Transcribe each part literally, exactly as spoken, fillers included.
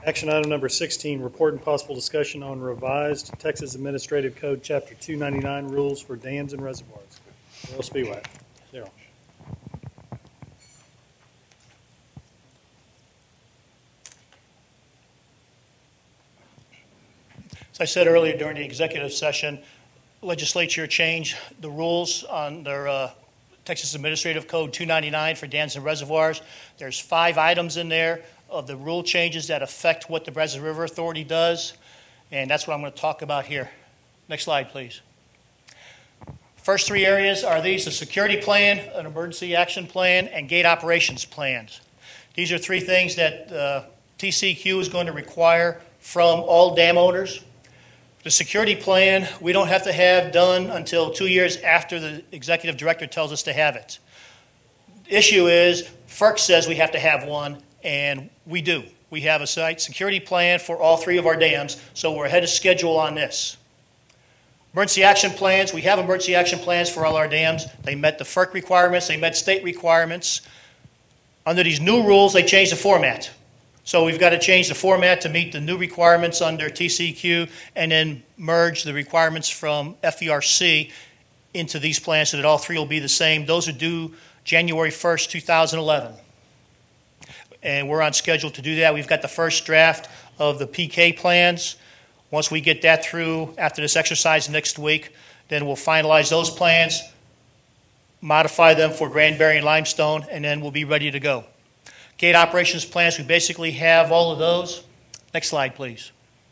Action item number sixteen, report and possible discussion on revised Texas Administrative Code, Chapter two ninety-nine, rules for dams and reservoirs. Daryl Spiewak. Daryl. As I said earlier during the executive session, legislature changed the rules on their uh, Texas Administrative Code two ninety-nine for dams and reservoirs. There's five items in there of the rule changes that affect what the Brazos River Authority does, and that's what I'm going to talk about here. Next slide, please. First three areas are these: the security plan, an emergency action plan, and gate operations plans. These are three things that uh, T C Q is going to require from all dam owners. The security plan, we don't have to have done until two years after the executive director tells us to have it. The issue is, FERC says we have to have one, and we do. We have a site security plan for all three of our dams, so we're ahead of schedule on this. Emergency action plans, we have emergency action plans for all our dams. They met the FERC requirements, they met state requirements. Under these new rules, they changed the format. So we've got to change the format to meet the new requirements under T C Q and then merge the requirements from F E R C into these plans so that all three will be the same. Those are due January first, two thousand eleven. And we're on schedule to do that. We've got the first draft of the P K plans. Once we get that through after this exercise next week, then we'll finalize those plans, modify them for Granbury and Limestone, and then we'll be ready to go. Gate operations plans, we basically have all of those. Next slide, please.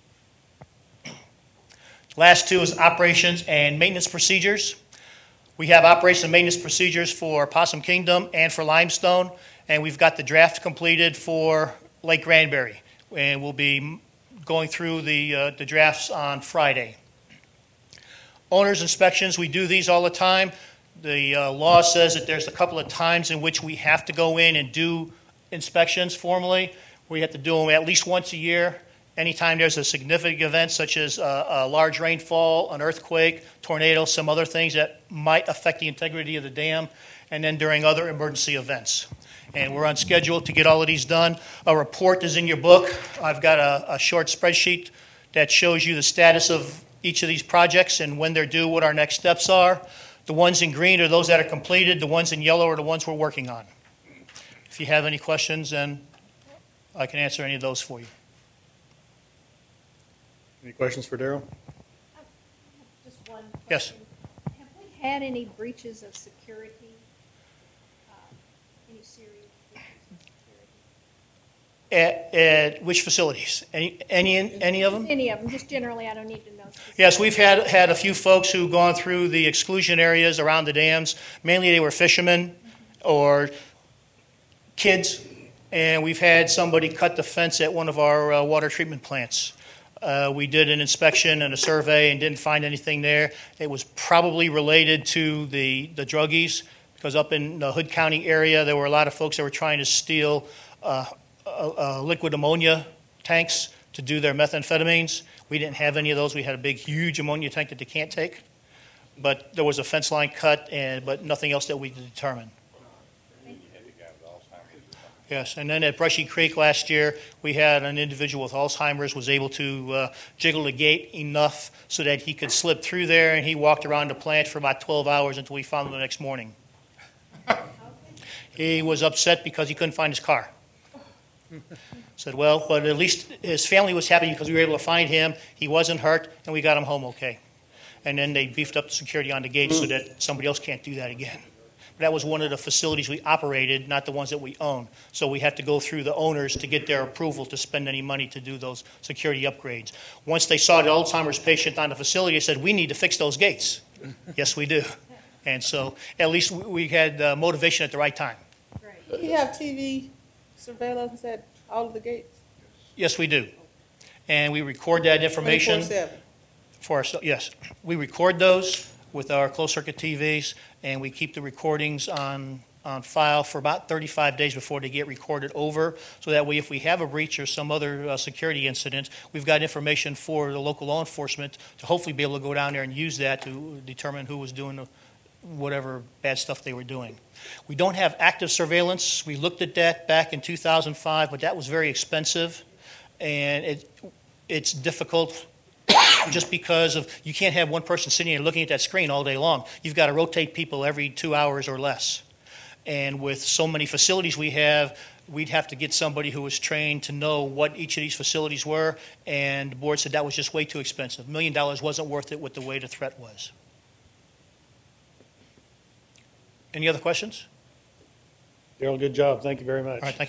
Last two is operations and maintenance procedures. We have operation and maintenance procedures for Possum Kingdom and for Limestone, and we've got the draft completed for Lake Granbury, and we'll be going through the, uh, the drafts on Friday. Owners inspections, we do these all the time. The uh, law says that there's a couple of times in which we have to go in and do inspections formally. We have to do them at least once a year. Anytime there's a significant event such as a, a large rainfall, an earthquake, tornado, some other things that might affect the integrity of the dam, and then during other emergency events. And we're on schedule to get all of these done. A report is in your book. I've got a, a short spreadsheet that shows you the status of each of these projects and when they're due, what our next steps are. The ones in green are those that are completed. The ones in yellow are the ones we're working on. If you have any questions, then I can answer any of those for you. Any questions for Daryl? Just one question. Yes. Have we had any breaches of security? Uh, any serious breaches of security? At, at which facilities? Any, any, any of them? Any of them. Just generally, I don't need to know. Yes, we've had, had a few folks who've gone through the exclusion areas around the dams. Mainly they were fishermen or kids, and we've had somebody cut the fence at one of our uh, water treatment plants. Uh, we did an inspection and a survey and didn't find anything there. It was probably related to the, the druggies, because up in the Hood County area, there were a lot of folks that were trying to steal uh, uh, uh, liquid ammonia tanks to do their methamphetamines. We didn't have any of those. We had a big, huge ammonia tank that they can't take. But there was a fence line cut, and but nothing else that we could determine. Yes, and then at Brushy Creek last year, we had an individual with Alzheimer's was able to uh, jiggle the gate enough so that he could slip through there, and he walked around the plant for about twelve hours until we found him the next morning. He was upset because he couldn't find his car. Said, well, but at least his family was happy because we were able to find him. He wasn't hurt, and we got him home okay. And then they beefed up the security on the gate so that somebody else can't do that again. That was one of the facilities we operated, not the ones that we own. So we had to go through the owners to get their approval to spend any money to do those security upgrades. Once they saw the Alzheimer's patient on the facility, they said, we need to fix those gates. Yes, we do. And so at least we had uh, motivation at the right time. Do you have T V surveillance at all of the gates? Yes, we do. And we record that information. twenty-four seven? For our, yes, we record those with our closed-circuit T Vs, and we keep the recordings on, on file for about thirty-five days before they get recorded over, so that way if we have a breach or some other uh, security incident, we've got information for the local law enforcement to hopefully be able to go down there and use that to determine who was doing the, whatever bad stuff they were doing. We don't have active surveillance. We looked at that back in two thousand five, but that was very expensive. and it, it's difficult just because of, you can't have one person sitting there looking at that screen all day long. You've got to rotate people every two hours or less. And with so many facilities we have, we'd have to get somebody who was trained to know what each of these facilities were, and the board said that was just way too expensive. A million dollars wasn't worth it with the way the threat was. Any other questions? Daryl, good job. Thank you very much. All right, thank you.